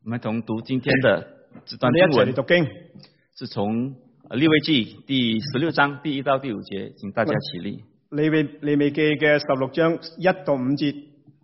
我们同读今天的这段经文， 讀經是從利未記第16章第1到第5節，請大家起立。 利未記嘅16章1到5節。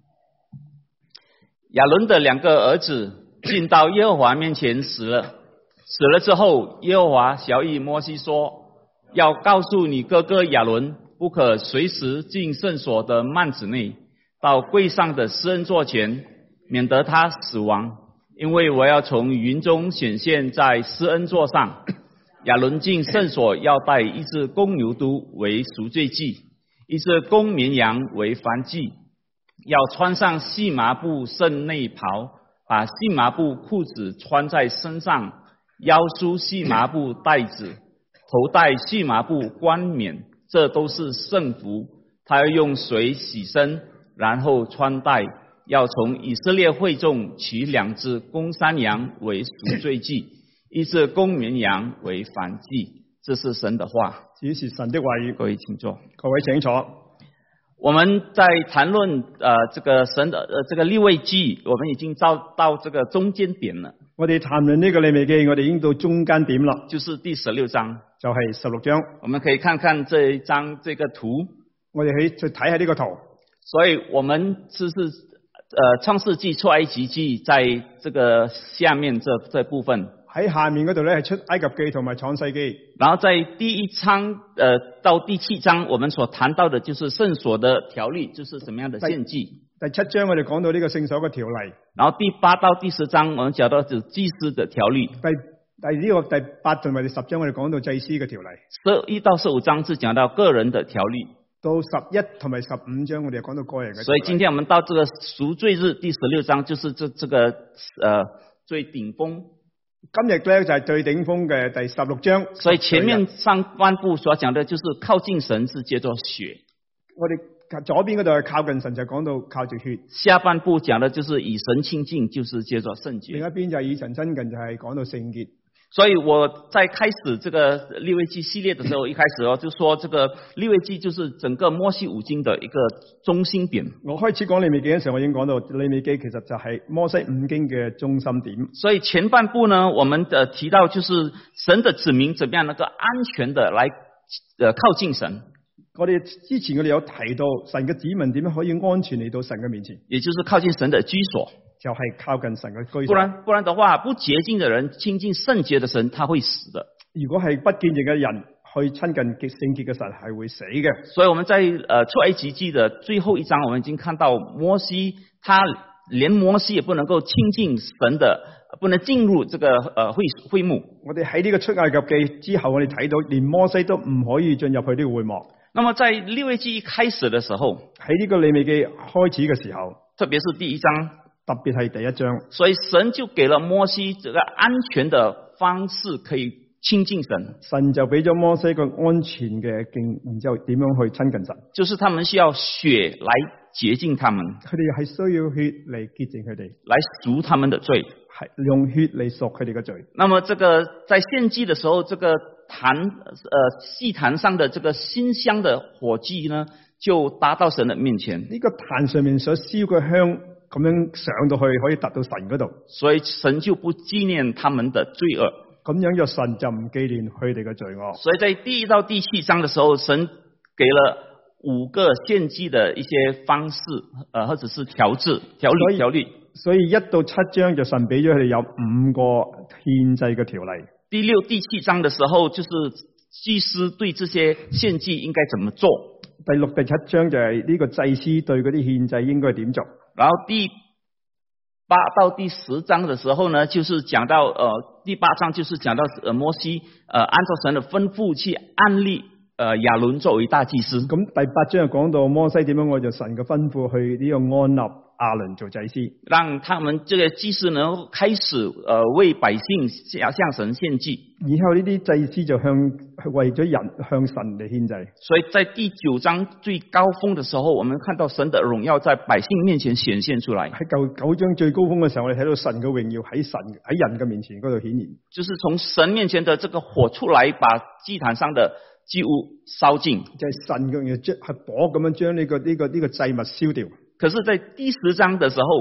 亞倫的2個兒子進到耶和華面前死了之後，耶和華曉諭摩西說，要告訴你哥哥亞倫，不可隨時進聖所的幔子內，到櫃上的施恩座前，免得他死亡，因為我要從雲中顯現在施恩座上。亞倫進聖所要帶一隻公牛犢為贖罪祭，一隻公綿羊為燔祭，要穿上細麻布聖內袍，把細麻布褲子穿在身上，腰束細麻布帶子，頭戴細麻布冠冕，這都是聖服。他要用水洗身，然後穿戴，要從以色列會眾取2隻公山羊為贖罪祭，一隻公綿羊為燔祭。這是神的話。 這是神的話語。 各位請坐。 各位請坐。 我們在談論這個神的這個利未記，我們已經到這個中間點了。 我哋談論呢個利未記，我哋已經到中間點啦， 就是第16章， 就係16章。 我們可以看看這一張這個圖， 我哋去睇下呢個圖。 所以我們創世記出埃及記在這個下面這部分。 喺下面嗰度咧係出埃及記同埋創世記。 然後在第1章到第7章，我們所談到的就是聖所的條例，就是什麼樣的獻祭。第 7章我哋講到呢個聖所嘅條例。 然後第8到第10章，我們講到就是祭司的條例。 第8同埋第10章我哋講到祭司嘅條例。 11到15章是講到個人的條例。 到11同埋15章我哋講到個人嘅。 所以今天我們到這個贖罪日第16章，就是這個最頂峰。 今日咧就係最頂峰嘅第16章。 所以前面上半部所講的就是靠近神是叫做血。 我哋左邊嗰度係靠近神，就講到靠住血。 下半部講的就是與神親近，就是叫做聖潔。 另一邊就係與神親近，就係講到聖潔。 所以我在開始這個利未記系列的時候，一開始就說這個利未記就是整個摩西五經的一個中心點。我開始講利未記嘅時候，我已經講到利未記其實就係摩西五經嘅中心點。所以前半部呢，我們提到就是神的子民怎麼樣能夠安全的來靠近神。我哋之前有提到神嘅子民點樣可以安全嚟到神嘅面前，也就是靠近神的居所。就係靠近神嘅居所。不然的話，不潔淨的人親近聖潔的神，他會死的。如果係不潔淨嘅人去親近聖潔嘅神，係會死嘅。所以我們在出埃及記的最後一章，我們已經看到摩西，他連摩西也不能夠親近神的，不能進入這個會幕。我哋喺呢個出埃及記之後，我哋睇到連摩西都唔可以進入去呢個會幕。那麼在利未記一開始的時候，喺呢個利未記開始嘅時候，特別是第1章。特別係第1章，所以神就給了摩西這個安全的方式可以親近神。神就俾咗摩西一個安全嘅徑，然之後點樣去親近神？就是他們需要血來潔淨他們，佢哋係需要血嚟潔淨佢哋，來贖他們的罪，係用血嚟贖佢哋嘅罪。那麼這個在獻祭的時候，這個祭壇上的這個馨香的火祭呢，就搭到神的面前。呢個壇上面所燒嘅香，咁樣上到去可以達到神嗰度，所以神就不紀念他們的罪惡，咁樣就神就唔紀念佢哋嘅罪惡。所以在第1到第7章的時候，神給了5個獻祭的一些方式，或者是條例。所以1到7章就神俾咗佢哋有5個獻祭嘅條例。第6、第7章的時候，就是祭司對這些獻祭應該怎麼做。第6、第7章就係呢個祭司對嗰啲獻祭應該點做。然後第8到第10章的時候呢，就是講到第8章就是講到摩西按照神的吩咐去安立亞倫作為大祭司。咁第8章就講到摩西點樣按照神嘅吩咐去呢個安立亞倫做祭司，讓他們這個祭司能夠開始為百姓向神獻祭。以後呢啲祭司就為咗人向神嚟獻祭。所以在第9章最高峰的時候，我們看到神的榮耀在百姓面前顯現出來。喺9章最高峰嘅時候，我哋睇到神嘅榮耀喺人嘅面前嗰度顯現，就是從神面前的這個火出來，把祭壇上的祭物燒盡，就係神嘅係火咁樣將呢個祭物燒掉。可是在第10章的時候，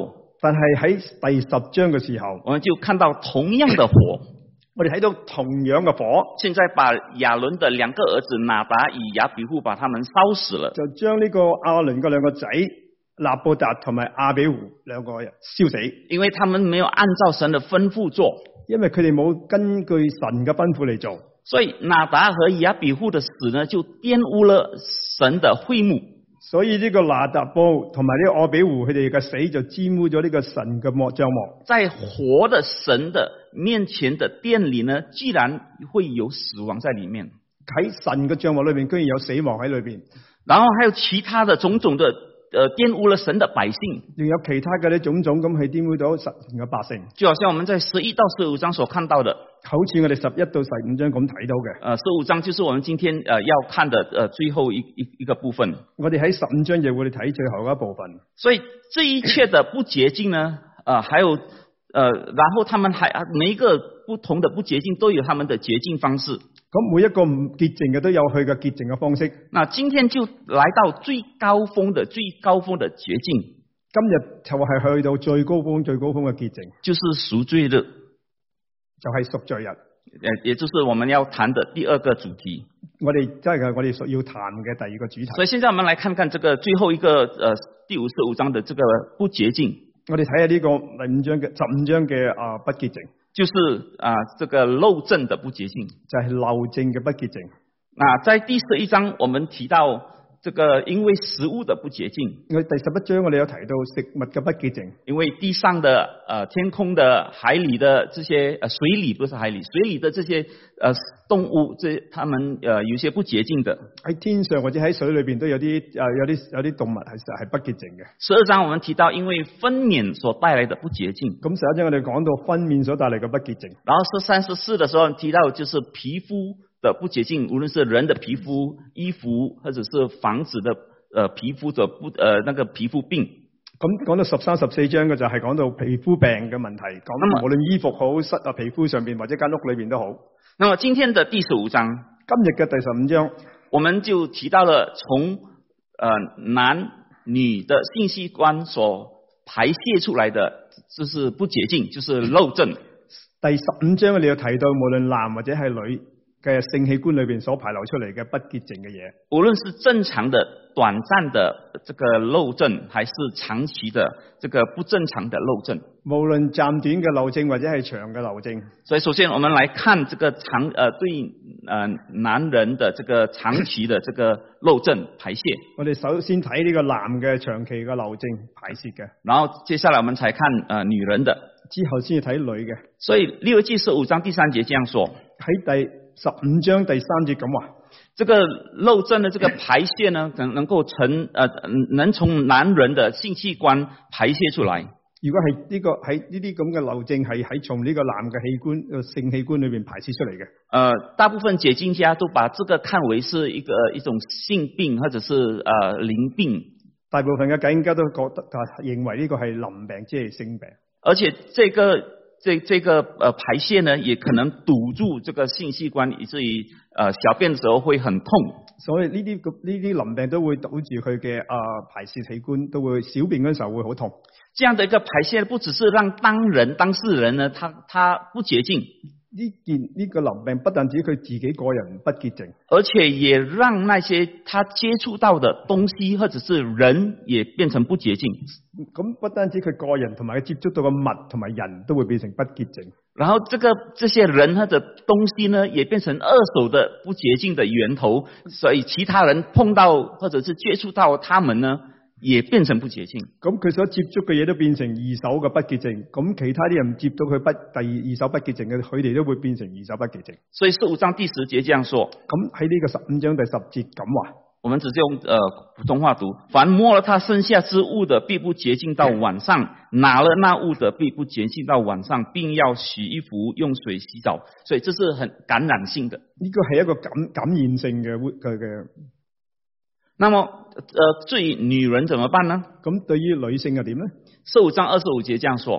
但係喺第10章嘅時候， 我們就看到同樣的火。 我哋睇到同樣嘅火， 現在把亞倫的兩個兒子拿達與亞比戶把他們燒死了， 就將呢個亞倫嘅兩個仔拿布達同埋亞比戶兩個人燒死， 因為他們沒有按照神的吩咐做， 因為佢哋冇根據神嘅吩咐嚟做， 所以拿達和亞比戶的死呢，就玷污了神的會幕。 所以呢個拿達布同埋呢個亞比戶佢哋嘅死就玷污咗呢個神嘅帳幕。 在活的神的面前的殿裏呢，居然會有死亡在裏面。 喺神嘅帳幕裏邊，居然有死亡喺裏邊。 然後還有其他的種種的玷污了神的百姓， 仲有其他嘅呢種種咁去玷污咗神嘅百姓。 就好像我們在11到15章所看到的， 好似我哋11到15章咁睇到嘅。 15章就是我們今天要看的最後一個部分。 我哋喺15章就會睇最後一部分。 所以這一切的不潔淨呢，還有然後他們還每一個不同的不潔淨都有他們的潔淨方式。 咁每一個唔潔淨嘅都有佢嘅潔淨嘅方式。 那今天就來到最高峰的潔淨。 今日就係去到最高峰嘅潔淨， 就是贖罪日， 就係贖罪日， 也就是我們要談的第二個主題。 我哋即係我哋要談嘅第二個主題。 所以現在我們來看看這個最後一個第55章的這個不潔淨。 我哋睇下呢個第15章嘅不潔淨， 就是這個漏證的不潔淨， 就係漏證嘅不潔淨。 那在第11章我們提到這個因為食物的不潔淨。 我第11章我哋有提到食物嘅不潔淨， 因為地上的天空的海裏的這些水裏不是海裏，水裏的這些動物，他們有些不潔淨的。喺天上或者喺水裏邊都有啲動物係不潔淨嘅。 12章我們提到因為分娩所帶來的不潔淨。 咁11章我哋講到分娩所帶來嘅不潔淨。 然後13、14的時候提到就是皮膚的不潔淨，無論是人的皮膚、衣服，或者是房子的皮膚的那個皮膚病。 咁講到13、14章嘅就係講到皮膚病嘅問題，講無論衣服好、皮膚上邊或者間屋裏邊都好。 那麼今天的第15章， 今日嘅第15章， 我們就提到了從男女的性器官所排泄出來的，就是不潔淨，就是漏證。 第15章你有提到無論男或者係女嘅性器官裏邊所排流出嚟嘅不潔淨嘅嘢， 無論是正常的短暫的這個漏證，還是長期的這個不正常的漏證， 無論暫短嘅漏證或者係長嘅漏證。所以首先我們來看這個對男人的這個長期的這個漏證排泄。 我哋首先睇呢個男嘅長期嘅漏證排泄嘅， 然後接下來我們才看女人的， 之後先至睇女嘅。 所以利未記15章第3節這樣說， 喺第15章第3節咁話， 這個漏證的這個排泄呢，能夠能從男人的性器官排泄出來。 如果係呢個喺呢啲咁嘅漏證係從呢個男嘅器官性器官裏邊排泄出嚟嘅。 大部分解經家都把這個看為是一種性病或者是靈病。 大部分嘅解經家都認為呢個係臨病，即係性病。 而且這個排泄呢，也可能堵住這個性器官，以至於小便的時候會很痛。 所以呢啲臨病都會堵住佢嘅排泄器官，都會小便嗰時候會好痛。 這樣的一個排泄，不只是讓當事人呢，他不潔淨。 呢個臨病不但止佢自己個人不潔淨， 而且也讓那些他接觸到的東西或者是人也變成不潔淨。 咁不單止佢個人同埋佢接觸到嘅物同埋人都會變成不潔淨。 然後這些人或者東西呢，也變成二手的不潔淨的源頭，所以其他人碰到或者是接觸到他們呢，也變成不潔淨。 咁佢所接觸嘅嘢都變成二手嘅不潔淨，咁其他啲人接到佢二手不潔淨嘅，佢哋都會變成二手不潔淨。 所以15章第10節這樣說。 咁喺呢個15章第10節咁話， 我們只是用普通話讀：凡摸了他生下之物的，必不潔淨到晚上；拿了那物的，必不潔淨到晚上，並要洗衣服，用水洗澡。所以這是很感染性的。 呢個係一個感染性嘅。 那麼至於女人怎麼辦呢？ 咁對於女性又點呢 ？15章25節這樣說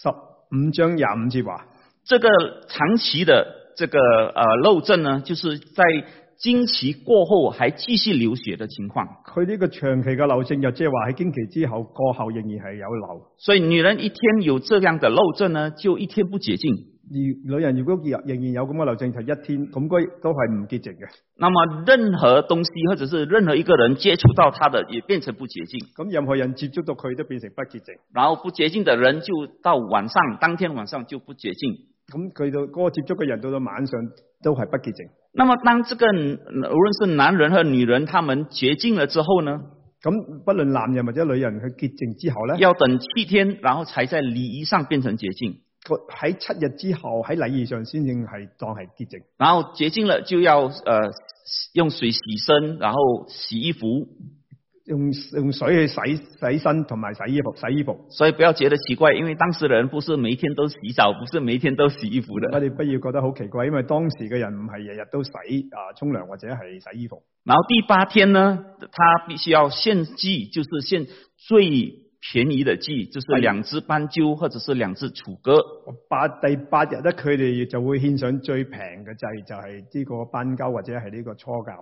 ：15章25節話， 這個長期的這個漏證呢，就是在經期過後還繼續流血的情況。 佢呢個長期嘅漏症就即係話喺經期之後過後仍然係有漏。 所以女人一天有這樣的漏症呢，就一天不潔淨。 而女人如果仍然有咁嘅漏症，就一天咁嗰都係唔潔淨嘅。 那麼任何東西或者是任何一個人接觸到他的，也變成不潔淨。 咁任何人接觸到佢都變成不潔淨。 然後不潔淨的人就到晚上，當天晚上就不潔淨。 咁佢到嗰個接觸嘅人到晚上都係不潔淨。 那麼當這個無論是男人和女人，他們潔淨了之後呢？ 咁不論男人或者女人去潔淨之後呢， 要等7天，然後才在禮儀上變成潔淨。 喺7日之後喺禮儀上先至係當係潔淨。 然後潔淨了就要用水洗身，然後洗衣服。 用水去洗身同埋洗衣服。 所以不要覺得奇怪，因為當時的人不是每一天都洗澡，不是每一天都洗衣服的。 我哋不要覺得好奇怪，因為當時嘅人唔係日日都洗沖涼或者係洗衣服。 然後第8天呢，他必須要獻祭，就是獻最便宜的祭，就是2隻斑鳩或者是2隻雛鴿。 第8日咧，佢哋就會獻上最平嘅祭，就係呢個斑鳩或者係呢個初鴿。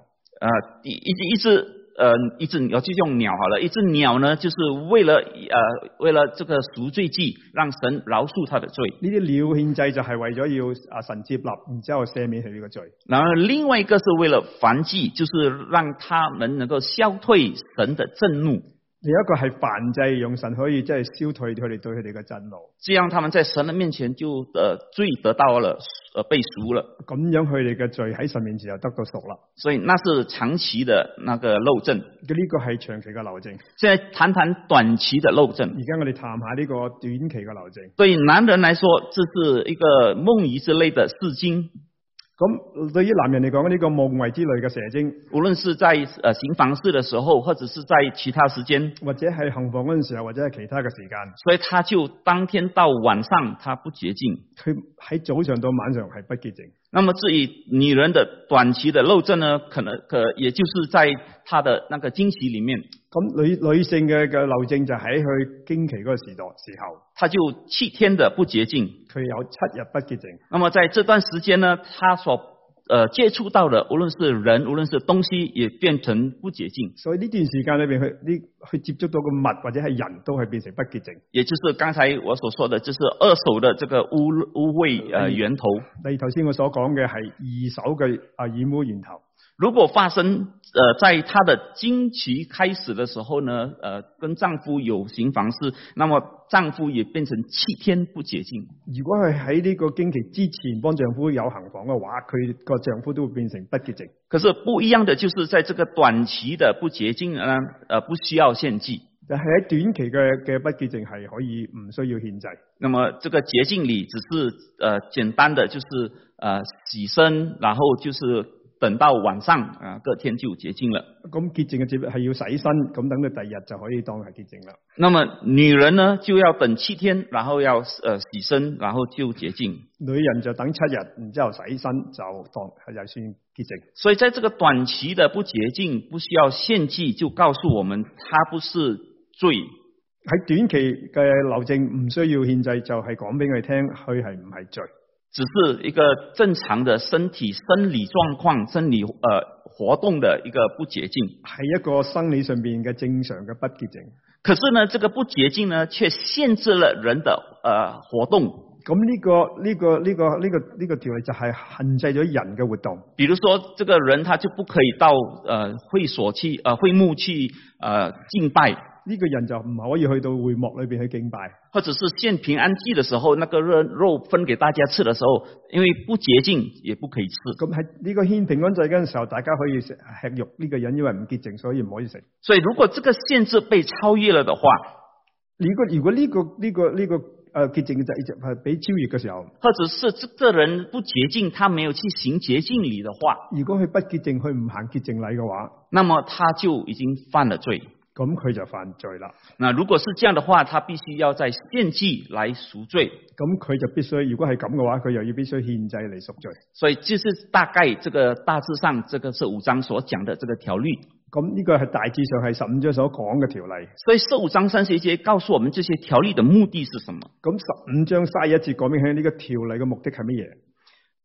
一隻鳥就用鳥好了，一隻鳥呢，就是為了這個贖罪祭，讓神饒恕他的罪。呢啲鳥獻祭就係為咗要神接納，然之後赦免佢呢個罪。 然後另外一個是為了燔祭，就是讓他們能夠消退神的震怒。 另一個係燔祭，用神可以即係消退佢哋對佢哋嘅震怒。 這樣他們在神的面前就罪得到了被贖了。 咁樣佢哋嘅罪喺神面前就得到贖啦。 所以那是長期的那個漏症。 呢個係長期嘅漏症。 現在談談短期的漏症。 而家我哋談下呢個短期嘅漏症。 對男人來說，這是一個夢遺之類的視精。 咁對於男人嚟講，呢個夢遺之類嘅射精， 無論是在行房事的時候，或者是在其他時間， 或者係行房嗰陣時候，或者係其他嘅時間， 所以他就當天到晚上，他不潔淨。佢喺早上到晚上係不潔淨。 那麼至於女人的短期的漏症呢，可也就是在她的那個經期裏面。 咁女性嘅漏症就喺佢經期嗰個時候， 她就7天的不潔淨， 佢有7日不潔淨。 那麼在這段時間呢，她所接觸到的，無論是人，無論是東西，也變成不潔淨。 所以呢段時間裏邊，去接觸到嘅物或者係人都係變成不潔淨。 也就是剛才我所說的，就是二手的這個污穢源頭。 你頭先我所講嘅係二手嘅染污源頭。 如果發生在她的經期開始的時候呢，跟丈夫有行房事，那麼丈夫也變成7天不潔淨。如果係喺呢個經期之前幫丈夫有行房嘅話，佢個丈夫都會變成不潔淨。可是不一樣的就是在這個短期的不潔淨呢，不需要獻祭。 但係喺短期嘅不潔淨係可以唔需要獻祭。 那麼這個潔淨禮只是簡單的，就是洗身，然後就是等到晚上隔天就潔淨了。咁潔淨嘅節日係要洗身，咁等到第二日就可以當係潔淨啦。那麼女人呢就要等7天，然後要洗身，然後就潔淨。 女人就等7日，然之後洗身就當係就算潔淨。 所以在這個短期的不潔淨，不需要獻祭，就告訴我們，它不是罪。 喺短期嘅漏症唔需要獻祭，就係講俾佢聽，佢係唔係罪。 只是一個正常的身體生理狀況、生理活動的一個不潔淨， 係一個生理上邊嘅正常嘅不潔淨。 可是呢，這個不潔淨呢，卻限制了人的活動。 咁呢個條例就係限制咗人嘅活動。 比如說，這個人他就不可以到會幕去敬拜。 呢個人就唔可以去到會幕裏邊去敬拜， 或者是獻平安祭的時候，那個肉分給大家吃的時候，因為不潔淨也不可以吃。 咁喺呢個獻平安祭嗰陣時候，大家可以吃肉，呢個人因為唔潔淨，所以唔可以食。 所以如果這個限制被超越了的話， 如果呢個潔淨嘅祭係被超越嘅時候， 或者是這個人不潔淨，他沒有去行潔淨禮的話， 如果佢不潔淨，佢唔行潔淨禮嘅話， 那麼他就已經犯了罪。 咁佢就犯罪啦。 那如果是這樣的話，他必須要在獻祭來贖罪。 咁佢就必須，如果係咁嘅話，佢又要必須獻祭嚟贖罪。 所以這是大概這個大致上，這個是15章所講的這個條律。 咁呢個係大致上係15章所講嘅條例。 所以15章31節告訴我們這些條例的目的是什麼？ 咁15章31節講明喺呢個條例嘅目的係乜嘢？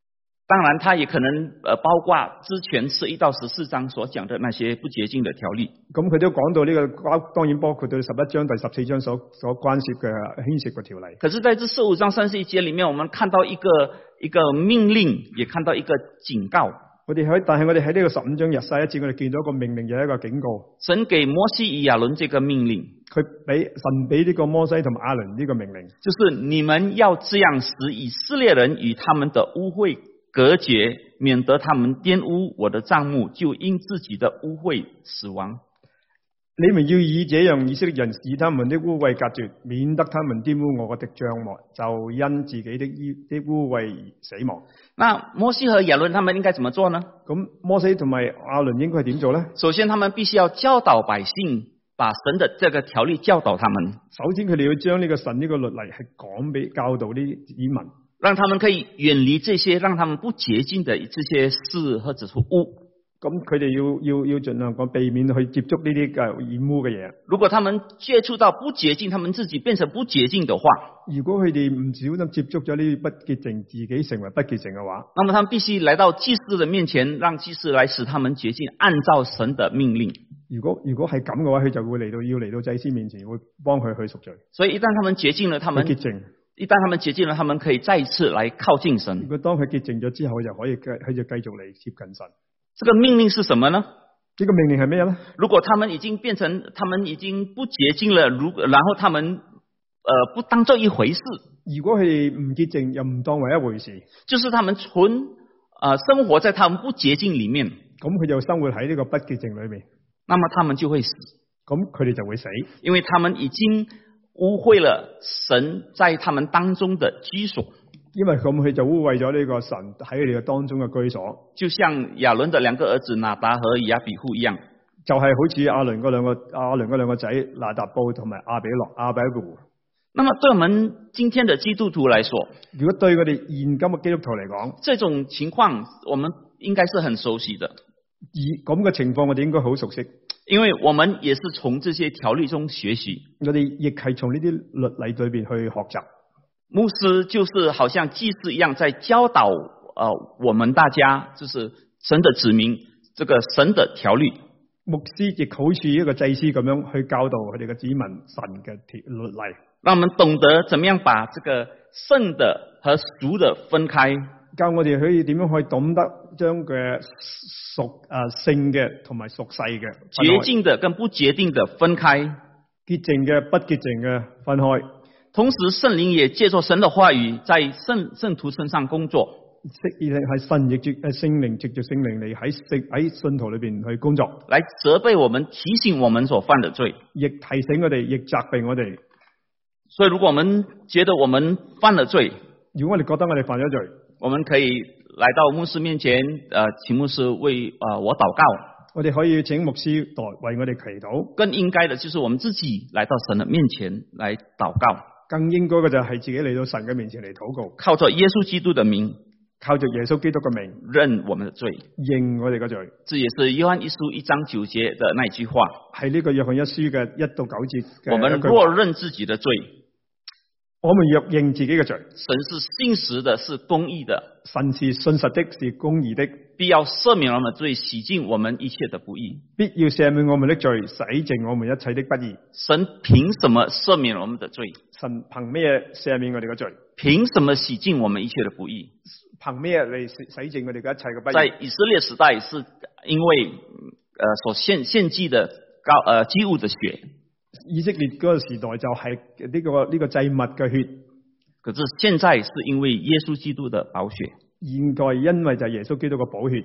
當然，它也可能包括之前11到14章所講的那些不潔淨的條例。 咁佢都講到呢個，當然包括到11章第14章所關涉嘅牽涉嘅條例。 可是在這15章31節裡面，我們看到一個命令，也看到一個警告。 但係我哋喺呢個15章21節，我哋見到一個命令，有一個警告。 神給摩西與亞倫這個命令， 神俾呢個摩西同埋亞倫呢個命令， 就是你們要這樣使以色列人與他們的污穢隔絕，免得他們玷污我的帳幕，就因自己的污穢死亡。 你們要以這樣以色列人使他們的污穢隔絕，免得他們玷污我的帳幕，就因自己的污穢而死亡。 那摩西和亞倫他們應該怎麼做呢？ 咁摩西同埋亞倫應該係點做呢？ 首先，他們必須要教導百姓，把神的這個條例教導他們。 首先，佢哋要將呢個神呢個律例係講俾教導啲子民， 讓他們可以遠離這些讓他們不潔淨的這些事或者是污。 咁佢哋要盡量講避免去接觸呢啲染污嘅嘢。 如果他們接觸到不潔淨，他們自己變成不潔淨的話， 如果佢哋唔小心接觸咗呢啲不潔淨，自己成為不潔淨嘅話， 那麼他們必須來到祭司的面前，讓祭司來使他們潔淨，按照神的命令。 如果係咁嘅話，佢就會嚟到祭司面前，會幫佢去贖罪。 所以一旦他們潔淨了，他們潔淨了，他們可以再一次來靠近神。 如果當佢潔淨咗之後，佢就繼續嚟接近神。 這個命令是什麼呢？ 呢個命令係咩呢？ 如果他們已經不潔淨了，然後他們不當作一回事。 如果佢哋唔潔淨又唔當為一回事， 就是他們生活在他們不潔淨裡面， 咁佢就生活喺呢個不潔淨裏面， 那麼他們就會死。 咁佢哋就會死， 因為他們已經污穢了神在他們當中的居所。 因為咁佢就污穢咗呢個神喺佢哋嘅當中嘅居所， 就像亞倫的兩個兒子拿達和亞比戶一樣， 就係好似亞倫嗰兩個仔拿達布同埋亞比戶。 那麼對我們今天的基督徒來說， 如果對我哋現今嘅基督徒嚟講， 這種情況我們應該是很熟悉的。 而咁嘅情況我哋應該好熟悉， 因為我們也是從這些條例中學習， 我哋亦係從呢啲律例裏邊去學習。 牧師就是好像祭司一樣，在教導我們大家，就是神的子民，這個神的條律。 牧師亦好似一個祭司咁樣去教導佢哋嘅子民神嘅律例， 讓我們懂得怎麼樣把這個聖的和俗的分開， 教我哋可以點樣可以懂得將嘅聖嘅同埋屬世嘅潔淨的跟不潔淨的分開， 潔淨嘅不潔淨嘅分開。 同時聖靈也借助神的話語在聖徒身上工作， 係神亦聖靈藉住聖靈嚟喺信徒裏邊去工作， 來責備我們，提醒我們所犯的罪， 亦提醒我哋，亦責備我哋。 所以如果我們覺得我們犯了罪， 如果我哋覺得我哋犯咗罪， 我們可以來到牧師面前，請牧師為我禱告。 我哋可以請牧師為我哋祈禱。 更應該的就是我們自己來到神的面前來禱告。 更應該嘅就係自己嚟到神嘅面前嚟禱告， 靠着耶穌基督的名， 靠着耶穌基督嘅名認我們的罪， 認我哋嘅罪。 這也是約翰一書1章9節的那句話， 係呢個約翰一書嘅1到9節。 我們若認自己的罪， 我們若認自己嘅罪， 神是信實的，是公義的， 神是信實的，是公義的， 必要赦免我們的罪，洗淨我們一切的不義， 必要赦免我們的罪，洗淨我們一切的不義。 神憑什麼赦免我們的罪？ 神憑咩赦免我哋嘅罪？ 憑什麼洗淨我們一切的不義？ 憑咩嚟洗淨我哋嘅一切嘅不義？ 在以色列時代，是因為所獻祭的祭物的血。 以色列嗰個時代就係呢個祭物嘅血， 可是現在是因為耶穌基督的寶血。 現在因為就係耶穌基督嘅寶血。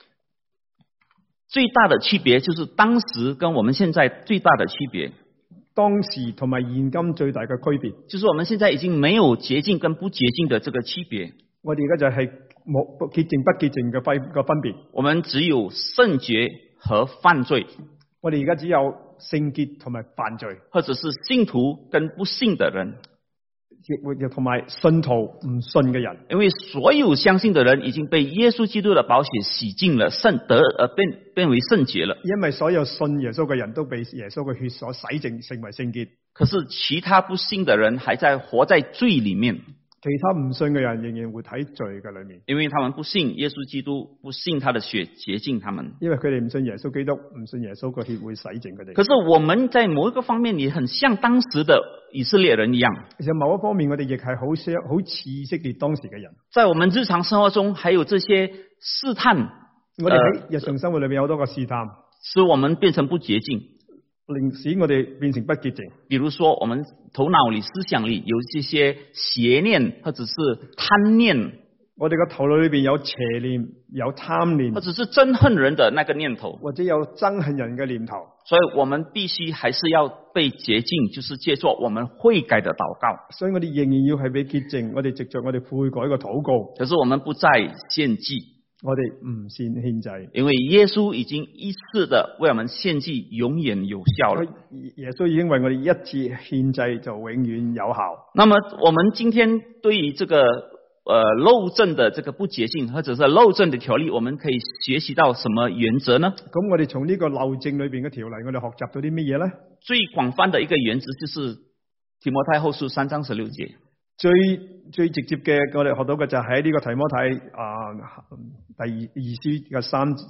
最大的區別就是當時跟我們現在最大的區別。 當時同埋現今最大嘅區別， 就是我們現在已經沒有潔淨跟不潔淨的這個區別。 我哋而家就係冇潔淨不潔淨嘅分別。我們只有聖潔和犯罪。 我哋而家只有聖潔同埋犯罪， 或者是信徒跟不信的人， 亦同埋信徒唔信嘅人。因為所有相信的人已經被耶穌基督的寶血洗淨了，變為聖潔了。 因為所有信耶穌嘅人都被耶穌嘅血所洗淨，成為聖潔。 可是其他不信的人還在活在罪裏面。 其他唔信嘅人仍然活喺罪嘅裏面， 因為他們不信耶穌基督，不信他的血潔淨他們。 因為佢哋唔信耶穌基督，唔信耶穌個血會洗淨佢哋。 可是我們在某一個方面也很像當時的以色列人一樣。 其實某一方面我哋亦係好似以色列當時嘅人。 在我們日常生活中，還有這些試探， 我哋喺日常生活裏面有好多個試探， 使我們變成不潔淨。 令使我哋變成不潔淨。 比如說，我們頭腦裏、思想裏有這些邪念，或者是貪念。 我哋個頭腦裏邊有邪念、有貪念， 或者是憎恨人的那個念頭， 或者有憎恨人嘅念頭。 所以我們必須還是要被潔淨，就是借助我們悔改的禱告。 所以我哋仍然要係被潔淨，我哋藉着我哋悔改嘅禱告。 可是我們不再獻祭。 我哋唔先獻祭， 因為耶穌已經一次的為我們獻祭，永遠有效了。 耶穌已經為我哋一次獻祭就永遠有效。 那麼我們今天對於這個漏證的這個不潔淨，或者是漏證的條例，我們可以學習到什麼原則呢？ 咁我哋從呢個漏證裏邊嘅條例，我哋學習到啲乜嘢呢？ 最廣泛的一個原則就是提摩太後書3章16節。 最直接嘅，我哋學到嘅就喺呢個提摩太第二書嘅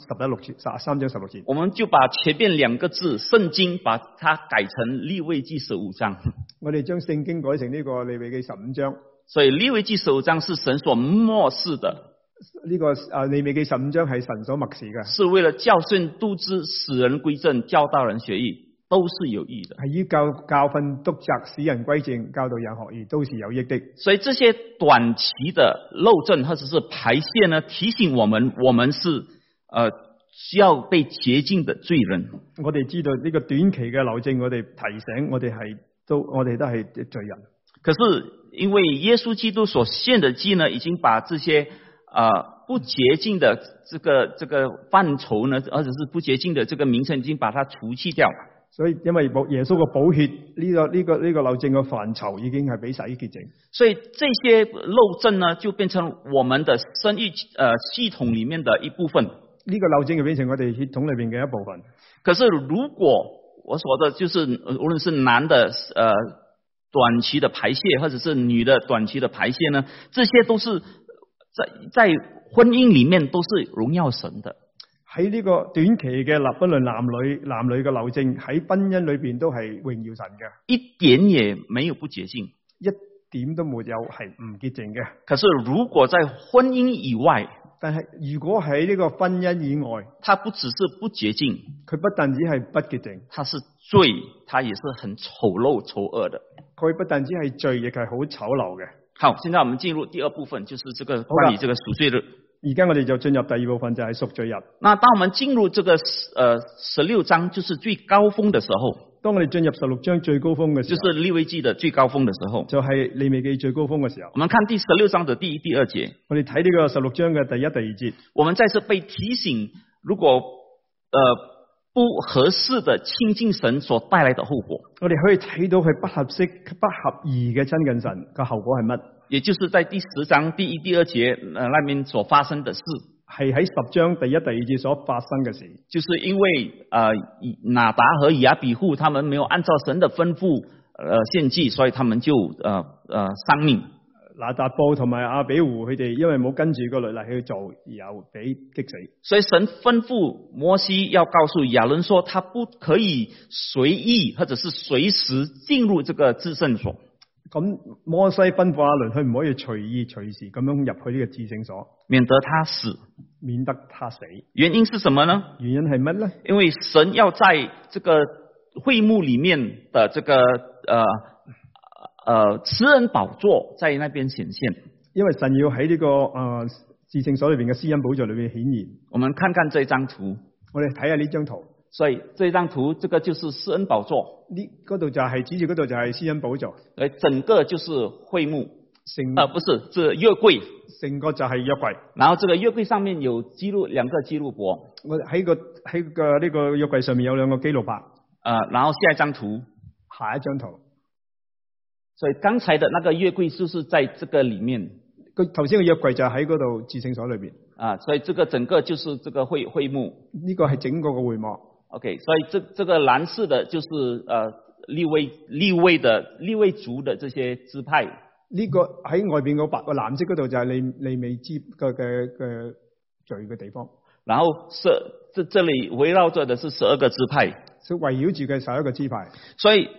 3章16節。 我們就把前面兩個字聖經，把它改成利未記15章。 我哋將聖經改成呢個利未記15章。 所以利未記15章是神所默示的。 呢個利未記15章係神所默示嘅， 是為了教訓、督之、使人歸正、教導人學義，都是有益的。 係於教訓、督責、使人歸正、教導人學義，都是有益的。 所以這些短期的漏證或者是排泄呢，提醒我們是需要被潔淨的罪人。 我哋知道呢個短期嘅漏證，我哋提醒我哋都係罪人。 可是因為耶穌基督所獻的祭呢，已經把這些不潔淨的這個範疇呢，或者是不潔淨的這個名稱，已經把它除去掉。 所以因為耶穌嘅寶血，呢個漏證嘅範疇已經係俾洗潔淨。 所以這些漏證呢，就變成我們的生育系統裏面的一部分。 呢個漏證就變成我哋系統裏邊嘅一部分。 可是如果我說的就是無論是男的短期的排泄，或者是女的短期的排泄呢，這些都是在婚姻裏面都是榮耀神的。 喺呢個短期嘅不論男女嘅漏證，喺婚姻裏邊都係榮耀神嘅， 一點也沒有不潔淨， 一點都沒有係唔潔淨嘅。 可是如果在婚姻以外， 但係如果喺呢個婚姻以外， 它不只是不潔淨， 佢不但只係不潔淨， 它是罪，它也是很醜陋醜惡的。 佢不但只係罪，亦係好醜陋嘅。 好，現在我們進入第二部分，就是這個關於這個贖罪日。 而家我哋就進入第二部分，就係贖罪日。 那當我們進入這個16章，就是最高峰的時候。 當我哋進入16章最高峰嘅時候， 就是利未記的最高峰的時候， 就係利未記最高峰嘅時候。 我們看第16章的第1、第2節。 我哋睇呢個16章嘅第1、第2節。 我們再次被提醒，如果不合適的親近神所帶來的後果。 我哋可以睇到佢不合適、不合宜嘅親近神嘅後果係乜？ 也就是在第10章第1、第2節那邊所發生的事，係喺10章第1、第2節所發生嘅事， 就是因為拿達和亞比戶他們沒有按照神的吩咐獻祭，所以他們就喪命。 拿達布同埋亞比戶佢哋因為冇跟住個律例去做，而後俾擊死。 所以神吩咐摩西要告訴亞倫說，他不可以隨意或者是隨時進入這個至聖所。 咁摩西吩咐亞倫，佢唔可以隨意隨時咁樣入去呢個至聖所， 免得他死。原因是什麼呢？ 原因係乜呢？ 因為神要在這個會幕裏面的這個施恩寶座在那邊顯現。 因為神要喺呢個至聖所裏邊嘅施恩寶座裏邊顯現。 我們看看這張圖， 我哋睇下呢張圖。 所以這張圖，這個就是施恩寶座。 呢嗰度就係指住嗰度就係施恩寶座。 整個就是會幕，不是，這約櫃。成個就係約櫃。然後這個約櫃上面有兩個基路伯。 我喺個呢個約櫃上面有兩個基路伯。 然後下一張圖。 下一張圖。 所以剛才的那個約櫃就是在這個裏面。 頭先嘅約櫃就喺嗰度至聖所裏邊。 所以這個整個就是這個會幕。呢個係整個嘅會幕。 OK，所以這個藍色的就是利未族的這些支派。 呢個喺外邊個藍色嗰度就係利未支嘅罪嘅地方。 然後這裡圍繞着的是12個支派， 所以圍繞住嘅11個支派。 所以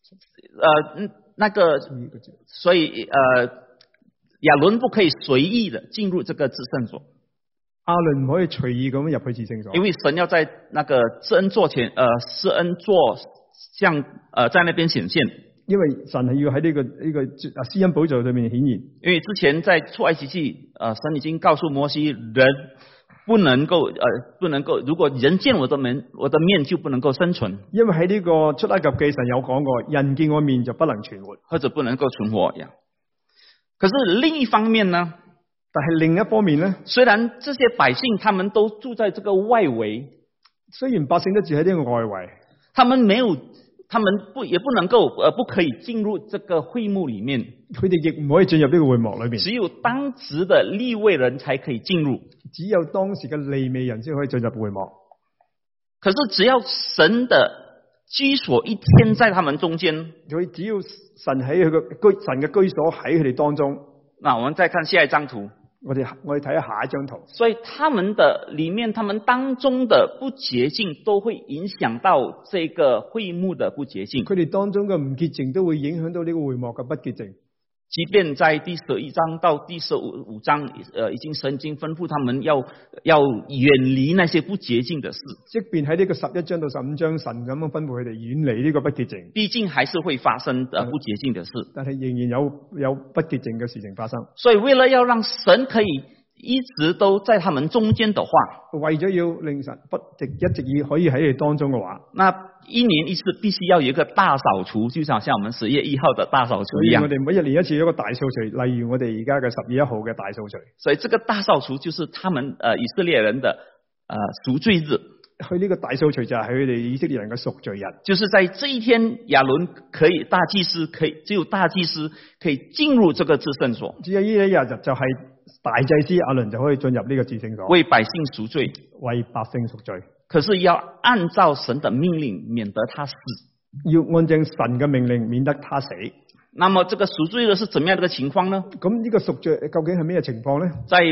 亞倫不可以隨意的進入這個至聖所。 亞倫唔可以隨意咁入去至聖所， 因為神要在那個施恩座前，施恩座像在那邊顯現。 因為神係要喺呢個施恩寶座裏面顯現。 因為之前在出埃及記，神已經告訴摩西，人不能夠，如果人見我的面就不能夠生存。 因為喺呢個出埃及記神有講過，人見我面就不能存活， 或者不能夠存活呀。可是另一方面呢？ 但係另一方面呢， 雖然這些百姓他們都住在這個外圍， 雖然百姓都住喺呢個外圍， 他們也不能夠不可以進入這個會幕裏面， 佢哋亦唔可以進入呢個會幕裏面。 只有當值的利未人才可以進入， 只有當時嘅利未人先可以進入會幕。 可是只要神的居所一天在他們中間， 佢只要神喺神嘅居所喺佢哋當中。 那我們再看下一張圖。 我哋睇下下一張圖。 所以他們的裏面，他們當中的不潔淨都會影響到這個會幕的不潔淨。 佢哋當中嘅唔潔淨都會影響到呢個會幕嘅不潔淨。 即便在第11章到第15章，已經聖經吩咐他們要遠離那些不潔淨的事。 即便喺呢個11章到15章，神咁樣吩咐佢哋遠離呢個不潔淨。 畢竟還是會發生不潔淨的事。 但係仍然有不潔淨嘅事情發生。 所以為了要讓神可以一直都在他們中間的話， 為咗要令神一直可以喺佢哋當中嘅話， 那一年一次必須要有一個大掃除，就好像我們10月1號的大掃除一樣。 我哋每一年一次有一個大掃除，例如我哋而家嘅10月1號嘅大掃除。 所以這個大掃除就是他們以色列人的贖罪日。 佢呢個大掃除就係佢哋以色列人嘅贖罪日。 就是在這一天，亞倫只有大祭司可以進入這個至聖所。 只有呢一日就係大祭司亞倫就可以進入呢個至聖所， 為百姓贖罪， 為百姓贖罪。 可是要按照神的命令，免得他死。 要按照神嘅命令，免得他死。 那麼這個贖罪日是怎麼樣的一個情況呢？ 咁呢個贖罪究竟係咩情況呢？ 在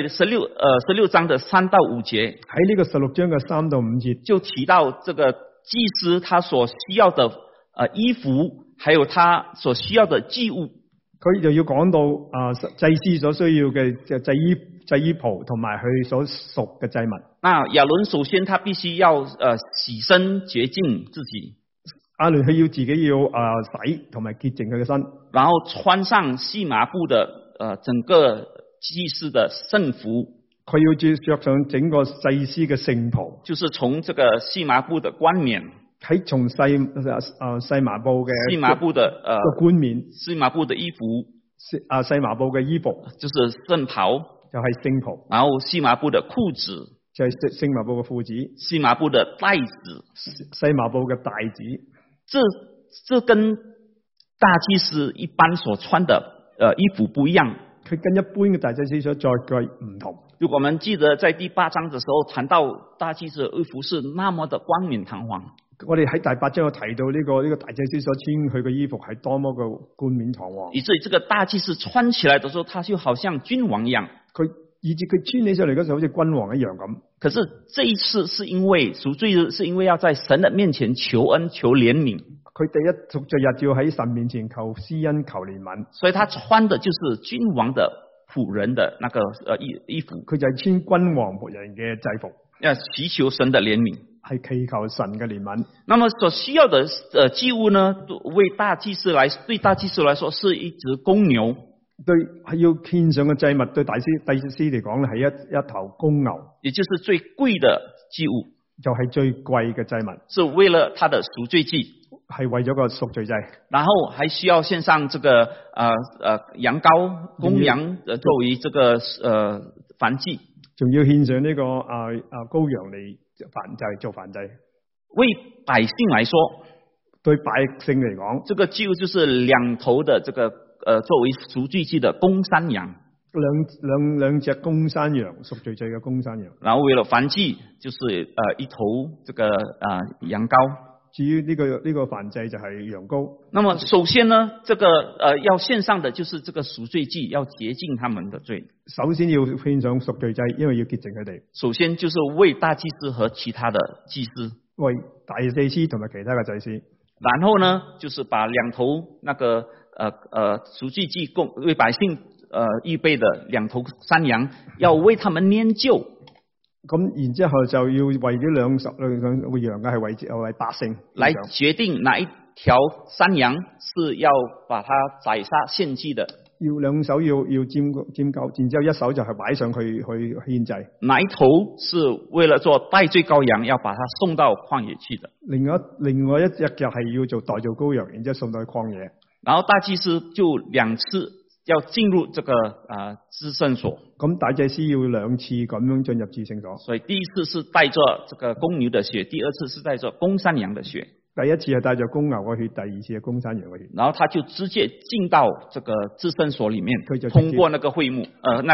16章的3到5節， 喺呢個16章嘅3到5節就提到這個祭司他所需要的衣服，還有他所需要的祭物。 佢就要講到祭司所需要嘅祭衣袍同埋佢所贖嘅祭物。 那亞倫首先他必須要洗身潔淨自己。 亞倫佢要自己要洗同埋潔淨佢嘅身， 然後穿上細麻布的整個祭司的聖服。 佢要着上整個祭司嘅聖袍， 就是從這個細麻布的冠冕， 喺從細麻布嘅細麻布的冠冕， 細麻布的衣服， 細麻布嘅衣服就是聖袍， 就係聖袍。 然後細麻布的褲子， 就係細麻布嘅褲子， 細麻布的帶子， 細麻布嘅帶子。 這跟大祭司一般所穿的衣服不一樣， 佢跟一般嘅大祭司所着嘅唔同。 如果我們記得在第8章的時候談到大祭司的衣服是那麼的冠冕堂皇， 我哋喺第8章有提到呢個大祭司所穿佢嘅衣服係多麼嘅冠冕堂皇， 以至於這個大祭司穿起來的時候，他就好像君王一樣。 以至佢穿起上嚟嗰時候好似君王一樣咁。 可是這一次是因為贖罪日，是因為要在神的面前求恩求憐憫。 佢第一贖罪日要喺神面前求施恩求憐憫， 所以他穿的就是君王的僕人的那個衣服。 佢就係穿君王僕人嘅制服， 要祈求神的憐憫， 係祈求神嘅憐憫。 那麼所需要的祭物呢，對大祭司來說是一隻公牛。 對，係要獻上嘅祭物，對大祭司嚟講咧係一頭公牛， 也就是最貴的祭物， 就係最貴嘅祭物， 是為了他的贖罪祭， 係為咗個贖罪祭。然後還需要獻上這個羊羔公羊作為這個燔祭， 仲要獻上呢個羔羊嚟做燔祭。 為百姓來說， 對百姓嚟講， 這個祭物就是兩頭的這個作為贖罪祭的公山羊，兩隻公山羊，贖罪祭嘅公山羊。然後為了燔祭，就是一頭這個羊羔。 至於呢個燔祭就係羊羔。 那麼首先呢，這個要獻上的就是這個贖罪祭，要潔淨他們的罪。 首先要獻上贖罪祭，因為要潔淨佢哋。 首先就是為大祭司和其他的祭司， 為大祭司同埋其他嘅祭司。 然後呢，就是把兩頭那個贖罪祭為百姓預備的兩頭山羊，要為他們拈鬮。 咁然之後就要為咗兩個羊嘅係為百姓來決定哪一條山羊是要把它宰殺獻祭的。 要兩手要沾夠，然之後一手就係擺上去獻祭。 哪一頭是為了做代罪羔羊，要把它送到曠野去的。 另外一隻就係要做代罪羔羊，然之後送到去曠野。 然後大祭司就兩次要進入這個至聖所。 咁大祭司要兩次咁樣進入至聖所。 所以第一次是帶着這個公牛的血，第二次是帶着公山羊的血。 第一次係帶着公牛嘅血，第二次係公山羊嘅血。 然後他就直接進到這個至聖所裏面，通過那個會幕，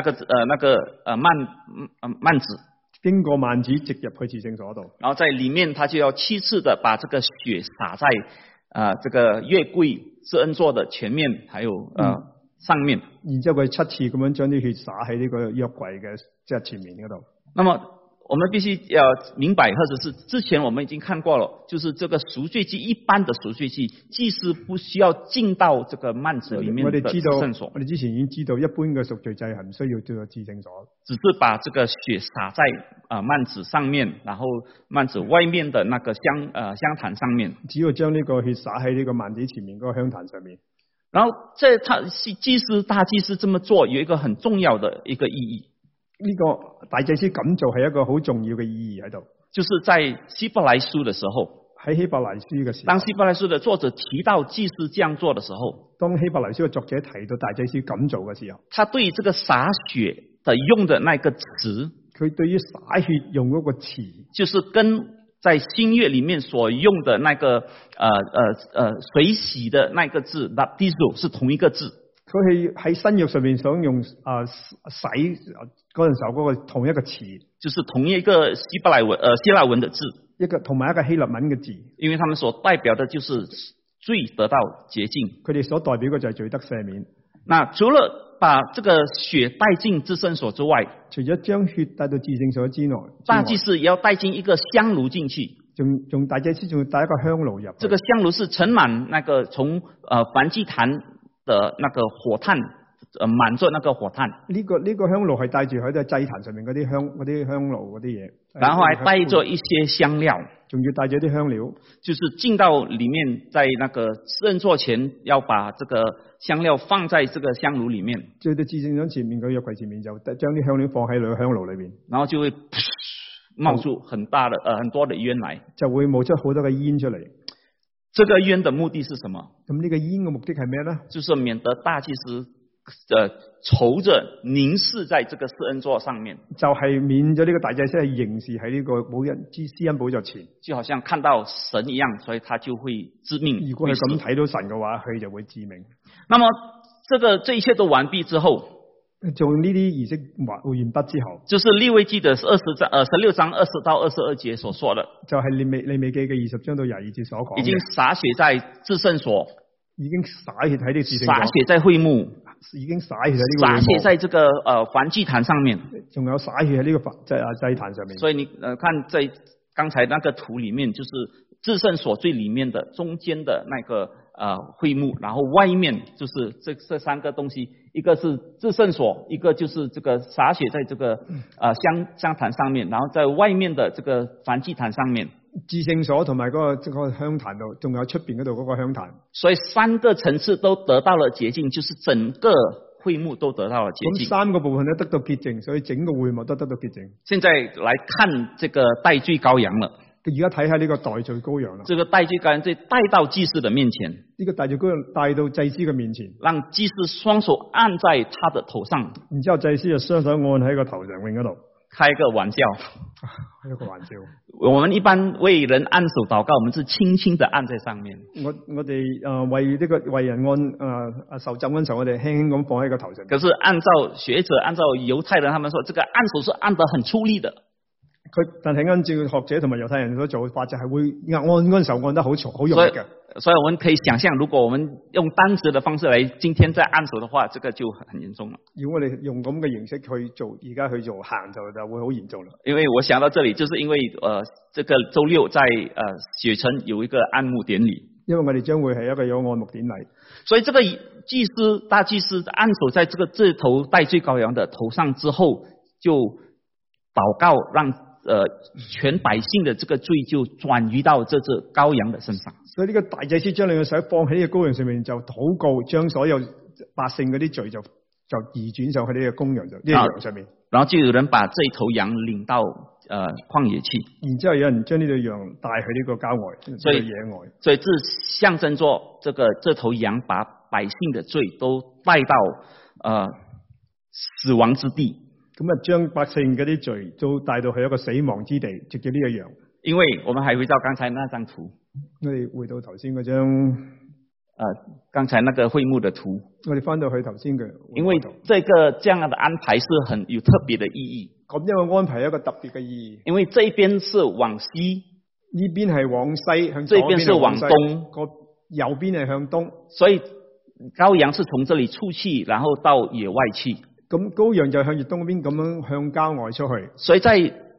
幔子， 經過幔子直入去至聖所度。 然後在裏面，他就要七次的把這個血灑在這個約櫃施恩座的前面，還有上面。 然之後佢七次咁樣將啲血灑喺呢個約櫃嘅即係前面嗰度。 那麼我們必須要明白，或者是之前我們已經看過了，就是這個贖罪祭，一般的贖罪祭，祭司不需要進到這個幔子裏面的至聖所。 我哋之前已經知道，一般嘅贖罪祭係唔需要進到至聖所， 只是把這個血灑在幔子上面，然後幔子外面的那個香壇上面。 只要將呢個血灑喺呢個幔子前面嗰個香壇上面。 然後大祭司這麼做有一個很重要的一個意義。 呢個大祭司咁做係一個好重要嘅意義喺度， 就是在希伯來書的時候， 喺希伯來書嘅時候， 當希伯來書的作者提到祭司這樣做的時候， 當希伯來書嘅作者提到大祭司咁做嘅時候， 他對這個灑血的用的那個詞， 佢對於灑血用嗰個詞， 就是跟在新約裏面所用的那個水洗的那個字 baptizo 是同一個字。 佢係喺新約上面想用洗嗰陣時候嗰個同一個詞， 就是同一個希臘文的字， 一個同埋一個希臘文嘅字， 因為他們所代表的就是罪得到潔淨， 佢哋所代表嘅就係罪得赦免。 那除了把這個血帶進至聖所之外， 除咗將血帶到至聖所之外， 大祭司也要帶進一個香爐進去， 仲大祭司仲要帶一個香爐入。 這個香爐是盛滿那個從燔祭壇的那個火炭，滿着那個火炭。呢個香爐係帶住喺度祭壇上面嗰啲香爐嗰啲嘢， 然後還帶着一些香料， 仲要帶咗啲香料， 就是進到裏面，在那個施恩座前要把這個香料放在這個香爐裏面。 最到至聖所前面個約櫃前面就將啲香料放喺個香爐裏邊， 然後就會冒出很多的煙來， 就會冒出好多嘅煙出嚟。 這個煙的目的是什麼？ 咁呢個煙嘅目的係咩咧？ 就是免得大祭司愁着凝視在這個施恩座上面， 就係免咗呢個大祭司係凝視喺呢個施恩寶座前， 就好像看到神一樣，所以他就會致命。 如果係咁睇到神嘅話，佢就會致命。 那麼這一切都完畢之後， 做呢啲儀式完畢之後， 就是利未記的16章20到22節所說的， 就係利未記嘅20章到22節所講， 已經灑血在至聖所， 已經灑血喺呢個至聖所， 灑血在會幕， 已經灑血喺呢個灑血在這個燔祭壇上面， 仲有灑血喺呢個祭壇上面。所以你看在剛才那個圖裏面，就是至聖所最裡面的中間的那個會幕，然後外面就是這三個東西，一個是至聖所，一個就是這個灑血在這個香壇上面，然後在外面的這個燔祭壇上面。 至聖所同埋嗰個香壇度，仲有出邊嗰度嗰個香壇。 所以三個層次都得到了潔淨，就是整個會幕都得到了潔淨。 咁三個部分都得到潔淨，所以整個會幕都得到潔淨。 現在來看這個代罪羔羊了。 而家睇下呢個代罪羔羊啦。這個代罪羔羊就帶到祭司的面前。 呢個代罪羔羊帶到祭司嘅面前， 讓祭司雙手按在他的頭上。 然之後祭司就雙手按喺個頭上面嗰度。 開一個玩笑。 開一個玩笑。 我們一般為人按手禱告，我們是輕輕的按在上面。 我哋為人按受浸嗰陣時候，我哋輕輕咁放喺個頭上。 可是按照學者，按照猶太人，他們說，這個按手是按得很出力的。 但係按照學者同埋猶太人所做法，就係會按嗰陣時候按得好用力嘅。 所以我們可以想象，如果我們用單指的方式來今天再按手的話，這個就很嚴重了。 如果我哋用咁嘅形式去做，而家去做行就會好嚴重啦。 因為我想到這裡，就是因為這個週六在雪城有一個按牧典禮， 因為我哋將會係一個有按牧典禮， 所以這個大祭司按手在這頭代罪羔羊的頭上之後，就禱告讓全百姓的這個罪就轉移到這隻羔羊的身上。 所以呢個大祭司將你嘅手放喺呢個羔羊上面，就禱告將所有百姓嗰啲罪就移轉上去呢個公羊上，呢個羊上面。 然後就有人把這頭羊領到曠野去， 然之後有人將呢隻羊帶去呢個郊外，所以野外。 所以這象徵着這頭羊把百姓的罪都帶到死亡之地。 咁啊，將百姓嗰啲罪都帶到去一個死亡之地，直接呢個羊。 因為我們還回到剛才那張圖， 我哋回到頭先嗰張剛才那個會幕的圖， 我哋翻到去頭先嘅。 因為這樣的安排是很有特別的意義。 咁因為安排一個特別嘅意義。 因為這邊是往西， 呢邊係往西，向這邊是往東， 個右邊係向東， 所以羔羊是從這裡出去，然後到野外去。 咁羔羊就向住東邊咁樣向郊外出去。 所以在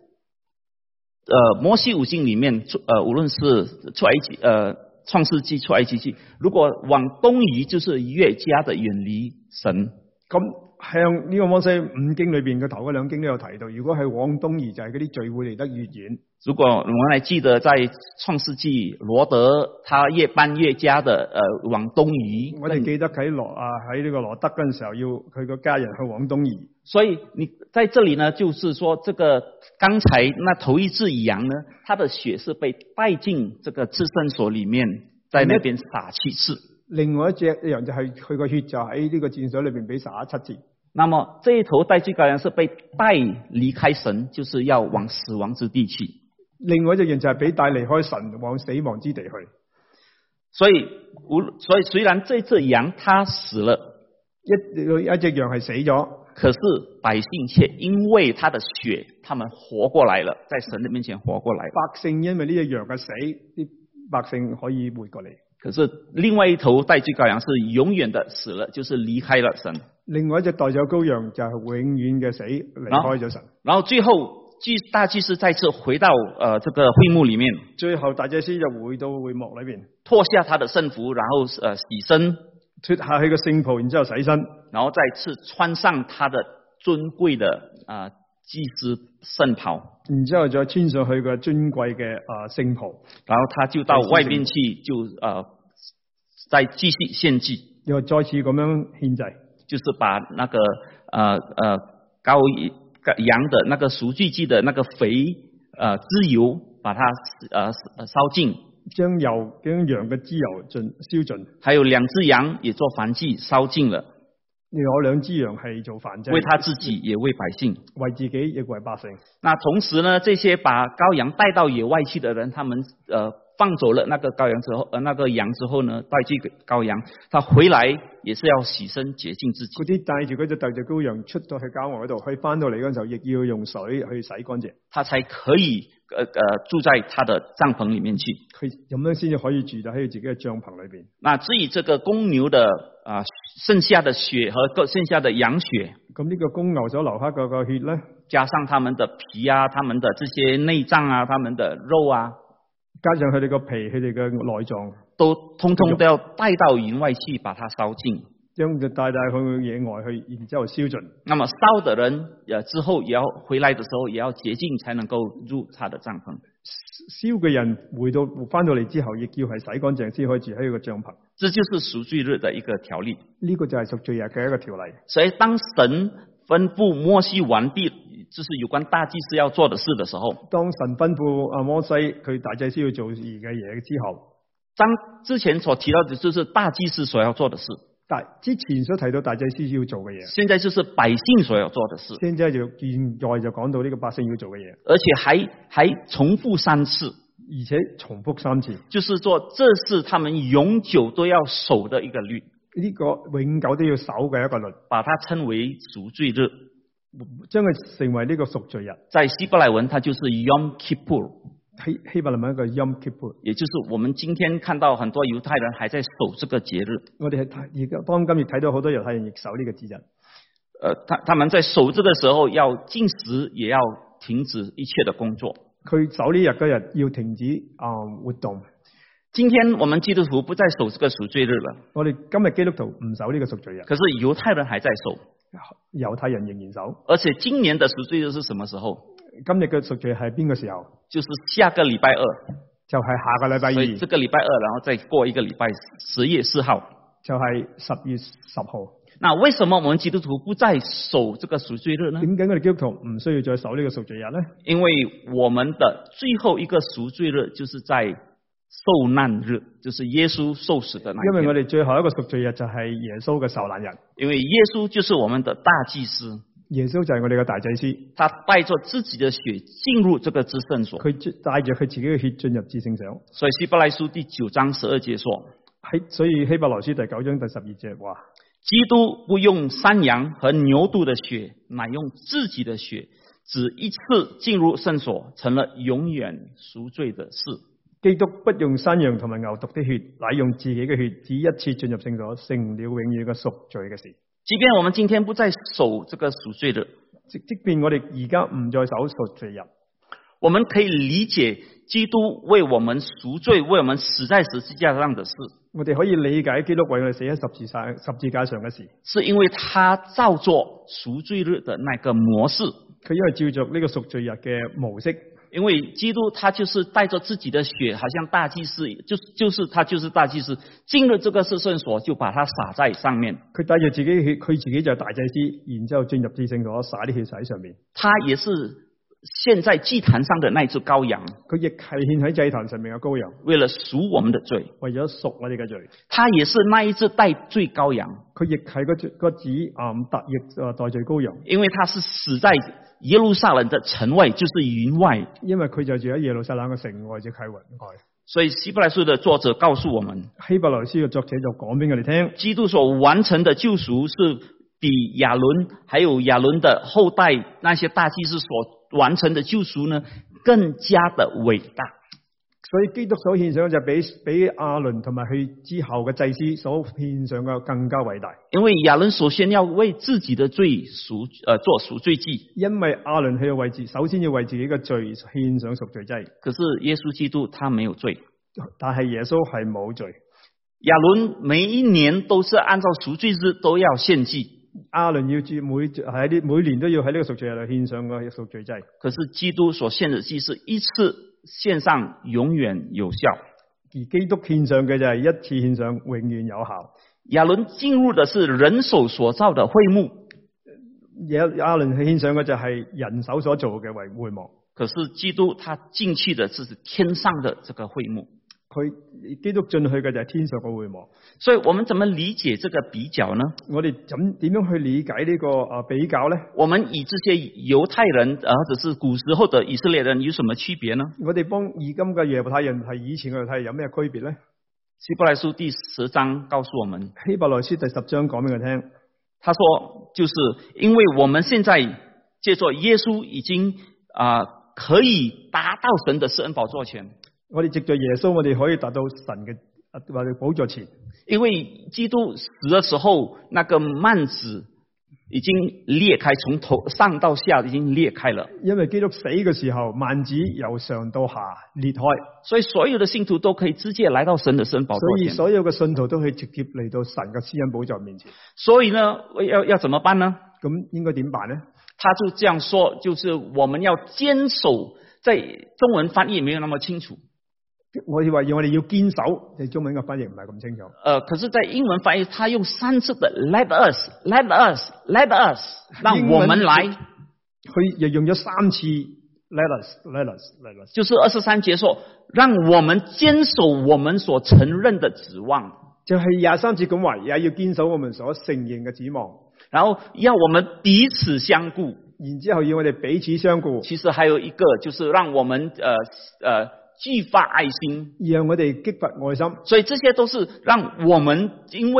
摩西五經裡面，無論是出埃及創世紀、出埃及記，如果往東移，就是越加的遠離神。咁向呢個摩西五經裏邊嘅頭嗰兩經都有提到，如果係往東移，就係嗰啲罪會離得越遠。 如果我們還記得在創世紀，羅德他越搬越加的往東移。 我哋記得喺喺呢個羅德嗰陣時候，要佢個家人去往東移。 所以你在這裡呢，就是說這個剛才那頭一隻羊呢，它的血是被帶進這個至聖所裡面，在那邊灑7次。 另外一隻羊就係佢個血就喺呢個戰所裏邊俾灑7次。 那麼這一頭代罪羔羊是被帶離開神，就是要往死亡之地去。 另外一隻羊就係俾帶離開神，往死亡之地去。 所以雖然這隻羊它死了， 一隻羊係死咗， 可是百姓卻因為他的血，他們活過來了，在神的面前活過來了。 百姓因為呢隻羊嘅死，啲百姓可以活過嚟。 可是另外一頭代罪羔羊是永遠的死了，就是離開了神。 另外一隻代罪羔羊就係永遠嘅死，離開咗神。 然後最後大祭司再次回到這個會幕裡面， 最後大祭司就回到會幕裏邊， 脫下他的聖服，然後洗身， 脫下佢個聖袍，然之後洗身， 然後再次穿上他的尊貴的祭司聖袍， 然之後再穿上去個尊貴嘅聖袍， 然後他就到外面去，就再繼續獻祭， 又再次咁樣獻祭， 就是把那個羔羊的那個贖罪祭的那個肥脂油，把它燒盡，將羊嘅脂油燒盡，還有2隻羊也做燔祭燒盡了。 有2隻羊係做燔祭， 為他自己也為百姓， 為自己亦為百姓。 那同時呢，這些把羔羊帶到野外去的人，他們放走了那個羔羊之後，那個羊之後呢，帶這個羔羊，他回來也是要洗身潔淨自己。 嗰啲帶住嗰隻代罪羔羊出到去郊外嗰度，佢翻到嚟嗰陣時候，亦要用水去洗乾淨， 他才可以住在他的帳篷裡面去。 佢咁樣先至可以住喺佢自己嘅帳篷裏邊。 那至於這個公牛的剩下的血和剩下的羊血， 咁呢個公牛所留下嗰個血咧， 加上他們的皮啊，他們的這些內臟啊，他們的肉啊， 加上佢哋個皮，佢哋嘅內臟， 都通通都要帶到營外去，把它燒盡， 將佢帶去野外去，然之後燒盡。 那麼燒的人之後也要回來的時候也要潔淨，才能夠入他的帳篷。 燒嘅人翻到嚟之後，亦要係洗乾淨先可以住喺佢個帳篷。 這就是贖罪日的一個條例。 呢個就係贖罪日嘅一個條例。 所以當神吩咐摩西完畢，就是有關大祭司要做的事的時候， 當神吩咐摩西佢大祭司要做嘅嘢之後， 之前所提到的就是大祭司所要做的事， 但之前所提到大祭司要做嘅嘢， 現在就是百姓所要做的事。 現在就講到呢個百姓要做嘅嘢， 而且還重複3次， 而且重複3次， 就是說這是他們永久都要守的一個律， 呢個永久都要守嘅一個律， 把它稱為贖罪日。 將佢成為呢個贖罪日。 在希伯來文，它就是 Yom Kippur。 希伯來文一個 Yom Kippur， 也就是我們今天看到很多猶太人還在守這個節日。 我哋而家當今亦睇到好多猶太人亦守呢個節日。 他們在守這個時候要禁食，也要停止一切的工作。 佢守呢日嗰日要停止活動。 今天我們基督徒不再守這個贖罪日了。 我哋今日基督徒唔守呢個贖罪日， 可是猶太人還在守。 猶太人仍然守。 而且今年的贖罪日是什麼時候？ 今日嘅贖罪係邊個時候？ 就是下個禮拜二， 就係下個禮拜二。 所以這個禮拜二，然後再過一個禮拜10月4號， 就係10月10號。 那為什麼我們基督徒不再守這個贖罪日呢？ 點解我哋基督徒唔需要再守呢個贖罪日呢？ 因為我們的最後一個贖罪日就是在受難日，就是耶穌受死的那一天。 因為我哋最後一個贖罪日就係耶穌嘅受難日。 因為耶穌就是我們的大祭司。 耶穌就係我哋嘅大祭司， 他帶着自己的血進入這個至聖所， 佢帶着佢自己嘅血進入至聖所。 所以希伯來書第9章12節說， 所以希伯來書第9章第12節話， 基督不用山羊和牛犢的血，乃用自己的血，只一次進入聖所，成了永遠贖罪的事。 基督不用山羊同埋牛犢的血，乃用自己嘅血，只一次進入聖所，成了永遠嘅贖罪嘅事。 即便我們今天不再守這個贖罪日， 即便我哋而家唔再守贖罪日， 我們可以理解基督為我們贖罪，為我們死在十字架上的事。 我哋可以理解基督為我哋死喺十字架上嘅事， 是因為他照做贖罪日的那個模式， 佢因為照着呢個贖罪日嘅模式。 因為基督他就是帶着自己的血，好像大祭司，他就是大祭司，進入這個至聖所就把它灑在上面。 佢帶着自己血，佢自己就係大祭司，然之後進入至聖所灑啲血喺上面。 他也是獻在祭壇上的那隻羔羊， 佢亦係獻喺祭壇上面嘅羔羊， 為了贖我們的罪， 為咗贖我哋嘅罪。 他也是那一隻代罪羔羊， 佢亦係個子代罪羔羊， 因為他是死在耶路撒冷的城外，就是雲外， 因為佢就住喺耶路撒冷嘅城外，即係雲外。 所以希伯來書的作者告訴我們， 希伯來書嘅作者就講俾我哋聽， 基督所完成的救贖是比亞倫還有亞倫的後代那些大祭司所完成的救贖呢，更加的偉大。 所以基督所獻上就比亞倫同埋佢之後嘅祭司所獻上嘅更加偉大。 因為亞倫首先要為自己的罪做贖罪祭， 因為亞倫佢要首先要為自己嘅罪獻上贖罪祭。 可是耶穌基督他沒有罪， 但係耶穌係冇罪。 亞倫每一年都是按照贖罪日都要獻祭， 亞倫要每年都要喺呢個贖罪日嚟獻上個贖罪祭。 可是基督所獻的祭是一次獻上永遠有效， 而基督獻上嘅就係一次獻上永遠有效。 亞倫進入的是人手所造的會幕， 亞倫獻上嘅就係人手所做嘅會幕。 可是基督他進去的是天上的這個會幕， 佢基督進去嘅就係天上嘅會幕。 所以我們怎麼理解這個比較呢？ 我哋點樣去理解呢個比較呢？ 我們與這些猶太人或者是古時候的以色列人有什麼區別呢？ 我哋幫而今嘅猶太人係以前嘅猶太人有咩區別呢？ 希伯來書第10章告訴我們， 希伯來書第10章講俾我聽， 他說就是因為我們現在借着耶穌已經可以達到神的施恩寶座前， 我哋藉着耶穌，我哋可以達到神嘅或者寶座前。因為基督死的時候，那個幔子已經裂開，從頭上到下已經裂開了。 因為基督死嘅時候，幔子由上到下裂開， 所以所有的信徒都可以直接來到神的施恩寶座前。 所以所有嘅信徒都可以直接嚟到神嘅施恩寶座面前。 所以呢，要怎麼辦呢？ 咁應該點辦呢？ 他就這樣說，就是我們要堅守，在中文翻譯沒有那麼清楚。 我哋要堅守，中文嘅翻譯唔係咁清楚。 可是在英文翻譯，他用3次的 let us， 讓我們來。 佢又用咗3次 let us， 就是23節說，讓我們堅守我們所承認的指望。 就係23節咁話，也要堅守我們所承認嘅指望。 然後要我們彼此相顧， 然之後要我哋彼此相顧。 其實還有一個，就是讓我們激發愛心， 讓我哋激發愛心。 所以這些都是讓我們因為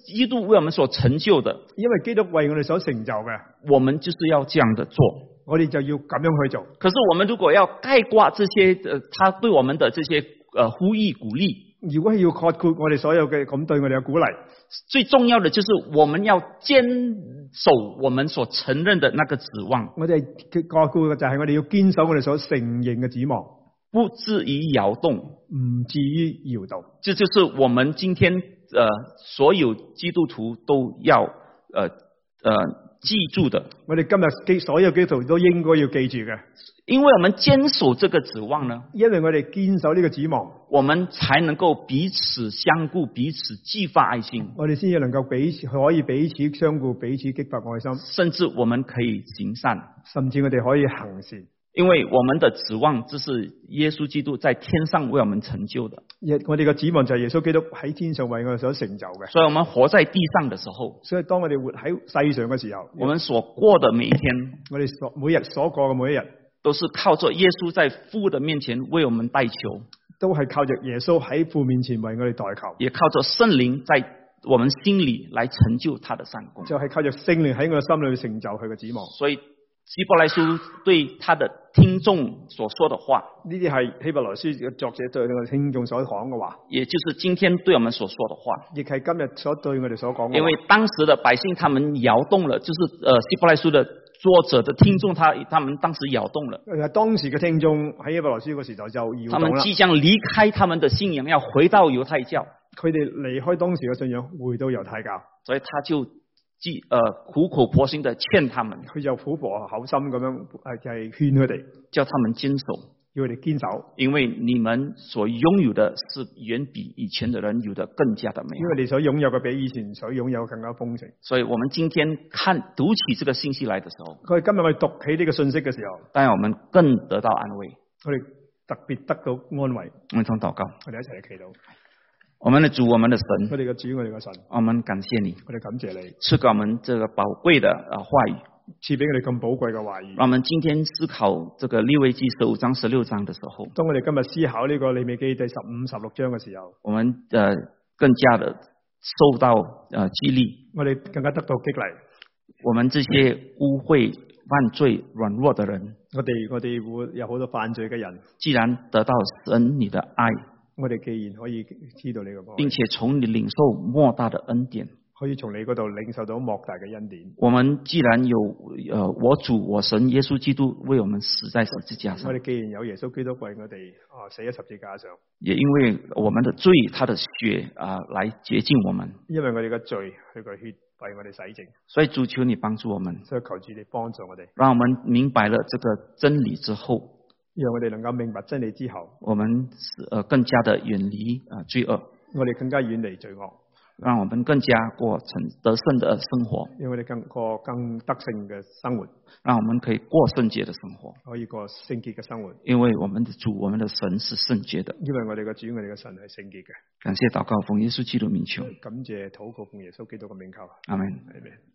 基督為我們所成就的， 因為基督為我哋所成就嘅， 我們就是要這樣的做， 我哋就要咁樣去做。 可是我們如果要概括這些他對我們的這些呼籲鼓勵， 如果係要概括我哋所有嘅咁對我哋嘅鼓勵， 最重要的就是我們要堅守我們所承認的那個指望。 我哋概括嘅就係我哋要堅守我哋所承認嘅指望， 不至於搖動， 唔至於搖動。 這就是我們今天所有基督徒都要記住的。 我哋今日所有基督徒都應該要記住嘅， 因為我們堅守這個指望呢， 因為我哋堅守呢個指望， 我們才能夠彼此相顧，彼此激發愛心。 我哋先至能夠可以彼此相顧，彼此激發愛心， 甚至我們可以行善， 甚至我哋可以行善。 因為我們的指望，這是耶穌基督在天上為我們成就的。 我哋嘅指望就係耶穌基督喺天上為我哋所成就嘅。 所以我們活在地上的時候， 所以當我哋活喺世上嘅時候， 我們所過的每一天， 我哋每日所過嘅每一日， 都是靠着耶穌在父的面前為我們代求， 都係靠着耶穌喺父面前為我哋代求， 也靠着聖靈在我們心裏來成就他的善功， 就係靠着聖靈喺我哋心裏成就佢嘅指望。 所以希伯來書對他的聽眾所說的話， 呢啲係希伯來書嘅作者對我哋聽眾所講嘅話， 也就是今天對我們所說的話， 亦係今日所對我哋所講嘅話。 因為當時的百姓他們搖動了，就是希伯來書的作者的聽眾他們當時搖動了， 當時嘅聽眾喺希伯來書嗰時就搖動啦， 他們即將離開他們的信仰，要回到猶太教， 佢哋離開當時嘅信仰，回到猶太教， 所以他就苦口婆心的勸他們， 佢就苦口口心咁樣就係勸佢哋， 叫他們堅守， 要佢哋堅守， 因為你們所擁有的是遠比以前的人有的更加的美好， 因為你所擁有嘅比以前所擁有更加豐盛。 所以我們今天讀起這個信息來的時候， 佢今日我哋讀起呢個信息嘅時候， 當然我們更得到安慰， 我哋特別得到安慰。 我們同禱告， 我哋一齊嚟祈禱。 我們的主，我們的神， 我哋嘅主，我哋嘅神， 我們感謝你， 我哋感謝你賜給我們這個寶貴的話語， 賜俾我哋咁寶貴嘅話語。 讓我們今天思考這個利未記15章16章的時候， 當我哋今日思考呢個利未記第15、16章嘅時候， 我們更加的受到激勵， 我哋更加得到激勵。 我們這些污穢、犯罪、軟弱的人， 我哋會有好多犯罪嘅人， 既然得到神你的愛， 我哋既然可以知道你嘅愛， 並且從你領受莫大的恩典， 可以從你嗰度領受到莫大嘅恩典。 我們既然有我主我神耶穌基督為我們死在十字架上， 我哋既然有耶穌基督為我哋死喺十字架上， 也因為我們的罪，他的血來潔淨我們， 因為我哋嘅罪，佢嘅血為我哋洗淨。 所以主求你幫助我們， 所以求主你幫助我哋， 讓我們明白了這個真理之後， 讓我哋能夠明白真理之後， 我們更加的遠離罪惡， 我哋更加遠離罪惡， 讓我們更加過得勝的生活， 讓我哋過更得勝嘅生活， 讓我們可以過聖潔的生活， 可以過聖潔嘅生活。 因為我們的主，我們的神是聖潔的。 因為我哋嘅主，我哋嘅神係聖潔嘅。 感謝禱告，奉耶穌基督名求。 感謝禱告，奉耶穌基督嘅名求。 阿門。 阿門。